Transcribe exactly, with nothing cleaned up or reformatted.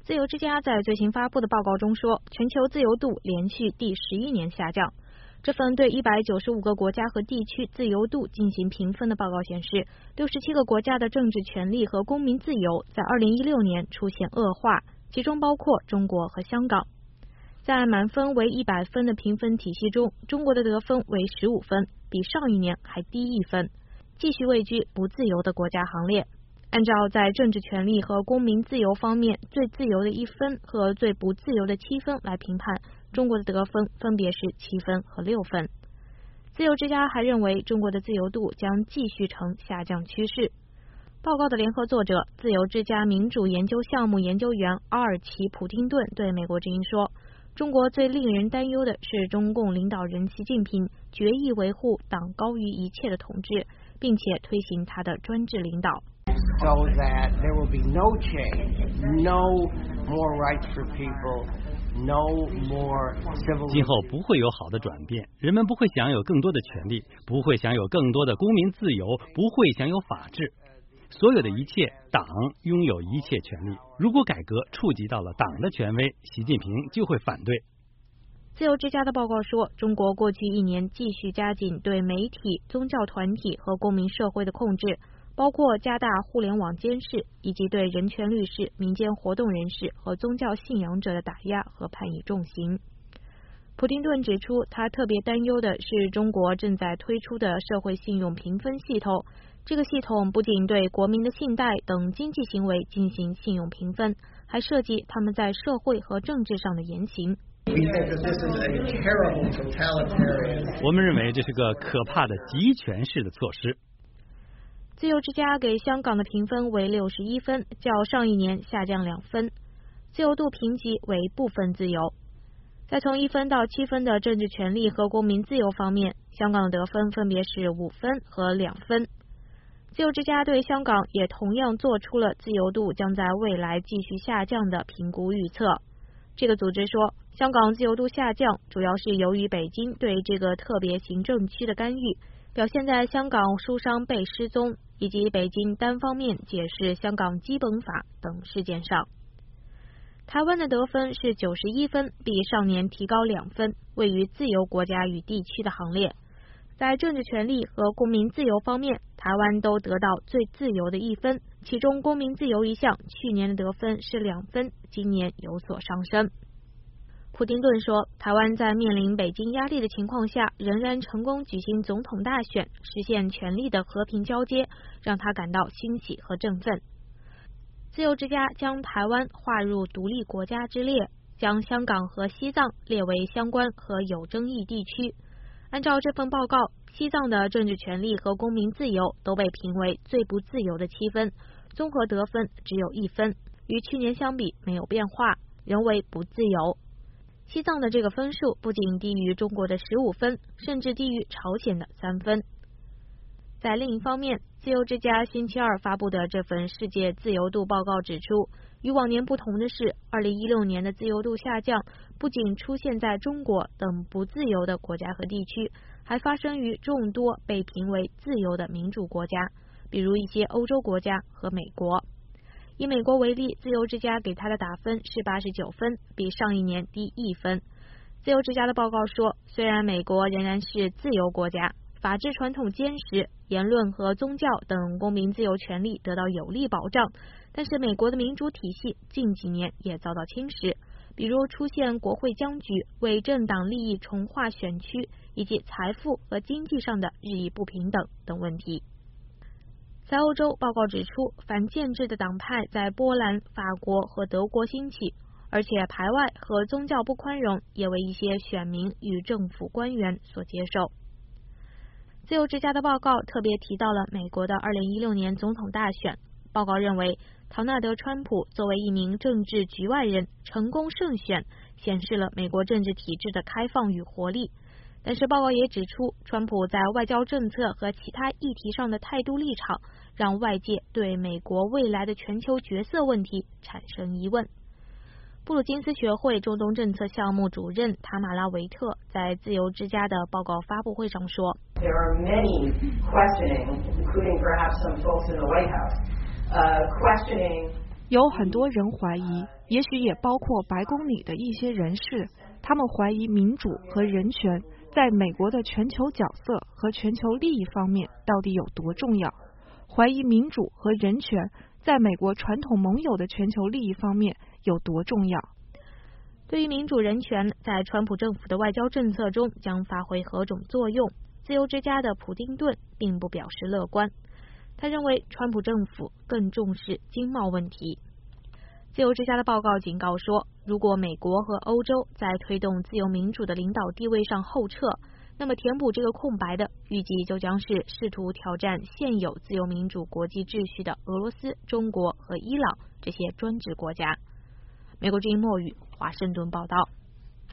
自由之家在最新发布的报告中说，全球自由度连续第十一年下降。这份对一百九十五个国家和地区自由度进行评分的报告显示，六十七个国家的政治权利和公民自由在二零一六年出现恶化，其中包括中国和香港。在满分为一百分的评分体系中，中国的得分为十五分，比上一年还低一分，继续位居不自由的国家行列。按照在政治权利和公民自由方面最自由的一分和最不自由的七分来评判，中国的得分分别是七分和六分。自由之家还认为，中国的自由度将继续呈下降趋势。报告的联合作者、自由之家民主研究项目研究员阿尔奇普丁顿对美国之音说，中国最令人担忧的是中共领导人习近平决意维护党高于一切的统治，并且推行他的专制领导。 So that there will be no change, no more rights for people, no more civil. 今后不会有好的转变，人们不会享有更多的权利，不会享有更多的公民自由，不会享有法治。所有的一切，党拥有一切权利。如果改革触及到了党的权威，习近平就会反对。 自由之家的报告说，中国过去一年继续加紧对媒体、宗教团体和公民社会的控制，包括加大互联网监视，以及对人权律师、民间活动人士和宗教信仰者的打压和判以重刑。普丁顿指出，他特别担忧的是中国正在推出的社会信用评分系统。这个系统不仅对国民的信贷等经济行为进行信用评分，还涉及他们在社会和政治上的言行。 我们认为这是个可怕的集权式的措施。 自由之家给香港的评分为六十一分，较上一年下降两分，自由度评级为部分自由。在从一分到七分的政治权利和公民自由方面，香港的得分分别是五分和两分。自由之家对香港也同样做出了自由度将在未来继续下降的评估预测。这个组织说，香港自由度下降主要是由于北京对这个特别行政区的干预，表现在香港书商被失踪以及北京单方面解释香港基本法等事件上。台湾的得分是九十一分，比上年提高两分，位于自由国家与地区的行列。在政治权利和公民自由方面，台湾都得到最自由的一分，其中公民自由一项去年的得分是两分，今年有所上升。普丁顿说，台湾在面临北京压力的情况下，仍然成功举行总统大选，实现权力的和平交接，让他感到欣喜和振奋。自由之家将台湾划入独立国家之列，将香港和西藏列为相关和有争议地区。按照这份报告，西藏的政治权利和公民自由都被评为最不自由的七分，综合得分只有一分，与去年相比没有变化，仍为不自由。西藏的这个分数不仅低于中国的十五分，甚至低于朝鲜的三分。在另一方面，自由之家星期二发布的这份世界自由度报告指出，与往年不同的是，二零一六年的自由度下降不仅出现在中国等不自由的国家和地区，还发生于众多被评为自由的民主国家，比如一些欧洲国家和美国。以美国为例，自由之家给他的打分是八十九分，比上一年低一分。自由之家的报告说，虽然美国仍然是自由国家，法治传统坚实，言论和宗教等公民自由权利得到有力保障，但是美国的民主体系近几年也遭到侵蚀，比如出现国会僵局、为政党利益重划选区，以及财富和经济上的日益不平等等问题。在欧洲，报告指出，反建制的党派在波兰、法国和德国兴起，而且排外和宗教不宽容也为一些选民与政府官员所接受。自由之家的报告特别提到了美国的二零一六年总统大选。报告认为，唐纳德·川普作为一名政治局外人成功胜选，显示了美国政治体制的开放与活力。但是报告也指出，川普在外交政策和其他议题上的态度立场，让外界对美国未来的全球角色问题产生疑问。布鲁金斯学会中东政策项目主任塔马拉维特在自由之家的报告发布会上说， There are many questioning, including perhaps some folks in the White House, uh, questioning 有很多人怀疑，也许也包括白宫里的一些人士，他们怀疑民主和人权在美国的全球角色和全球利益方面到底有多重要，怀疑民主和人权在美国传统盟友的全球利益方面有多重要。 对于民主人权在川普政府的外交政策中将发挥何种作用，自由之家的普丁顿并不表示乐观。他认为川普政府更重视经贸问题。自由之家的报告警告说，如果美国和欧洲在推动自由民主的领导地位上后撤，那么填补这个空白的预计就将是试图挑战现有自由民主国际秩序的俄罗斯、中国和伊朗这些专制国家。美国之音墨语华盛顿报道。